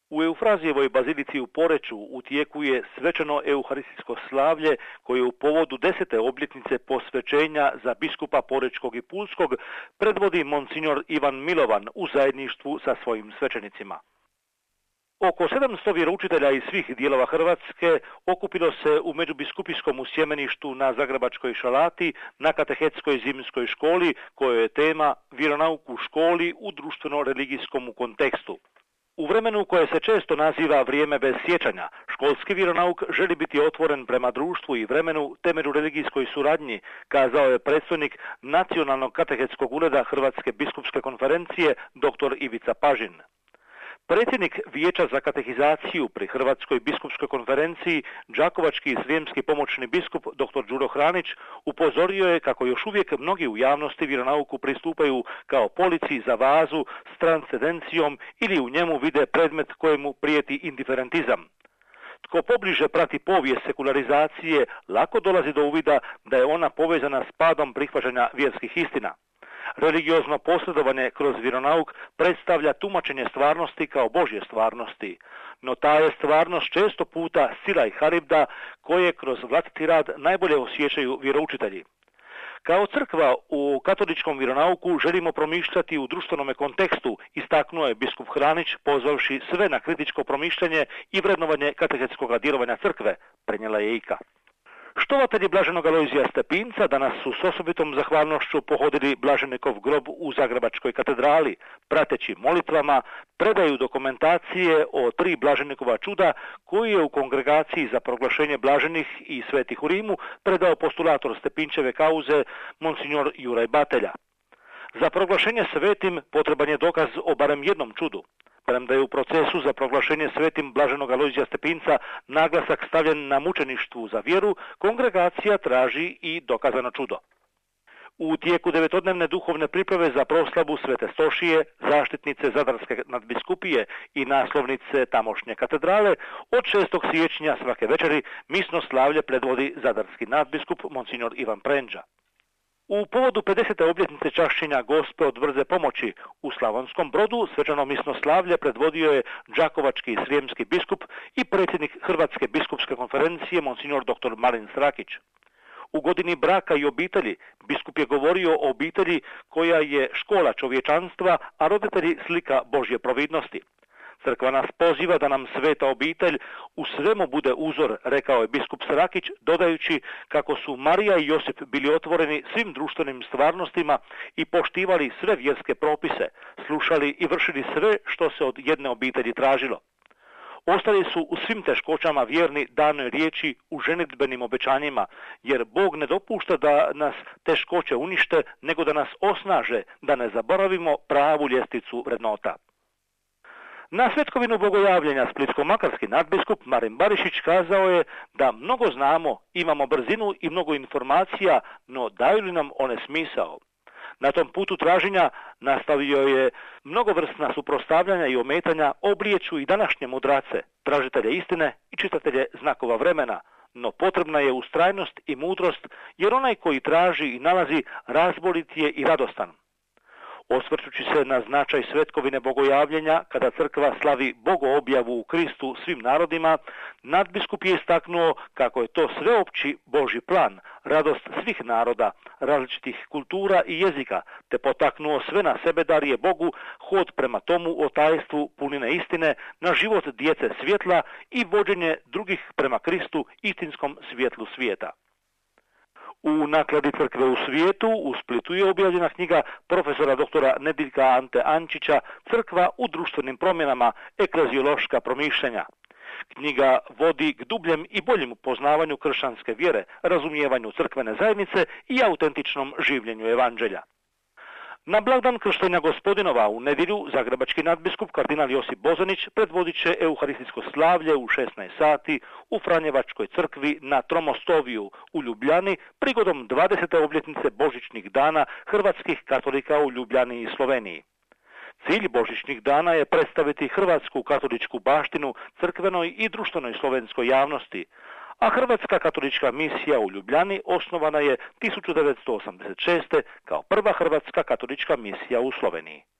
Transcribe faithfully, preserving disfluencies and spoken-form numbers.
U Eufrazijevoj bazilici u Poreču u tijeku je svečano euharistijsko slavlje koje u povodu desete obljetnice posvećenja za biskupa Porečkog i Pulskog predvodi monsignor Ivan Milovan u zajedništvu sa svojim svećenicima. Oko sedamsto vjeroučitelja iz svih dijelova Hrvatske okupilo se u međubiskupijskom sjemeništu na Zagrebačkoj Šalati na katehetskoj zimskoj školi kojoj je tema vjeronauk u školi u društveno-religijskom kontekstu. U vremenu koje se često naziva vrijeme bez sjećanja, školski vjeronauk želi biti otvoren prema društvu i vremenu te međureligijskoj suradnji, kazao je predstojnik Nacionalnog katehetskog ureda Hrvatske biskupske konferencije dr. Ivica Pažin. Predsjednik Vijeća za katehizaciju pri Hrvatskoj biskupskoj konferenciji, đakovački i srijemski pomoćni biskup dr. Đuro Hranić upozorio je kako još uvijek mnogi u javnosti vjeronauku pristupaju kao polici za vazu s transcendencijom ili u njemu vide predmet kojemu prijeti indiferentizam. Tko pobliže prati povijest sekularizacije, lako dolazi do uvida da je ona povezana s padom prihvaćanja vjerskih istina. Religiozno posredovanje kroz vjeronauk predstavlja tumačenje stvarnosti kao Božje stvarnosti, no ta je stvarnost često puta sila i haribda koje kroz vlastiti rad najbolje osjećaju vjeroučitelji. Kao crkva u katoličkom vjeronauku želimo promišljati u društvenome kontekstu, istaknuo je biskup Hranić pozvavši sve na kritičko promišljanje i vrednovanje katehetskog djelovanja crkve, prenijela je I K A. Štovatelji blaženog Alojzija Stepinca danas su s osobitom zahvalnošću pohodili blaženikov grob u Zagrebačkoj katedrali, prateći molitvama predaju dokumentacije o tri blaženikova čuda koji je u kongregaciji za proglašenje blaženih i svetih u Rimu predao postulator Stepinčeve kauze monsignor Juraj Batelja. Za proglašenje svetim potreban je dokaz o barem jednom čudu. Premda je u procesu za proglašenje svetim blaženog Alojzija Stepinca naglasak stavljen na mučeništvu za vjeru, kongregacija traži i dokazano čudo. U tijeku devetodnevne duhovne priprave za proslavu Svete Stošije, zaštitnice Zadarske nadbiskupije i naslovnice tamošnje katedrale, od šestog siječnja svake večeri misno slavlje predvodi zadarski nadbiskup monsignor Ivan Prendža. U povodu pedesete obljetnice čašćenja Gospe od Vrze pomoći u Slavonskom Brodu svečano misno slavlje predvodio je đakovački i srijemski biskup i predsjednik Hrvatske biskupske konferencije monsignor dr. Marin Srakić. U godini braka i obitelji biskup je govorio o obitelji koja je škola čovječanstva, a roditelji slika Božje providnosti. Crkva nas poziva da nam sveta obitelj u svemu bude uzor, rekao je biskup Srakić, dodajući kako su Marija i Josip bili otvoreni svim društvenim stvarnostima i poštivali sve vjerske propise, slušali i vršili sve što se od jedne obitelji tražilo. Ostali su u svim teškoćama vjerni danoj riječi u ženidbenim obećanjima, jer Bog ne dopušta da nas teškoće unište, nego da nas osnaže, da ne zaboravimo pravu ljestvicu vrednota. Na svetkovinu bogojavljenja splitsko-makarski nadbiskup Marin Barišić kazao je da mnogo znamo, imamo brzinu i mnogo informacija, no daju li nam one smisao? Na tom putu traženja nastavio je mnogovrsna suprotstavljanja i ometanja oblijeću i današnje mudrace, tražitelje istine i čitatelje znakova vremena, no potrebna je ustrajnost i mudrost, jer onaj koji traži i nalazi razborit je i radostan. Osvrćući se na značaj svetkovine bogojavljenja, kada crkva slavi bogoobjavu u Kristu svim narodima, nadbiskup je istaknuo kako je to sveopći Božji plan, radost svih naroda, različitih kultura i jezika, te potaknuo sve na sebe darije Bogu, hod prema tomu o tajstvu punine istine, na život djece svjetla i vođenje drugih prema Kristu istinskom svjetlu svijeta. U nakladi crkve u svijetu u Splitu je objavljena knjiga profesora doktora Nediljka Ante Ančića Crkva u društvenim promjenama, ekleziološka promišljanja. Knjiga vodi k dubljem i boljem upoznavanju kršćanske vjere, razumijevanju crkvene zajednice i autentičnom življenju evanđelja. Na blagdan krštenja Gospodinova u nedjelju zagrebački nadbiskup kardinal Josip Bozanić predvodit će euharistijsko slavlje u šesnaest sati u Franjevačkoj crkvi na Tromostoviju u Ljubljani prigodom dvadesete obljetnice Božićnih dana hrvatskih katolika u Ljubljani i Sloveniji. Cilj Božićnih dana je predstaviti hrvatsku katoličku baštinu crkvenoj i društvenoj slovenskoj javnosti, a Hrvatska katolička misija u Ljubljani osnovana je tisuću devetsto osamdeset šeste. kao prva hrvatska katolička misija u Sloveniji.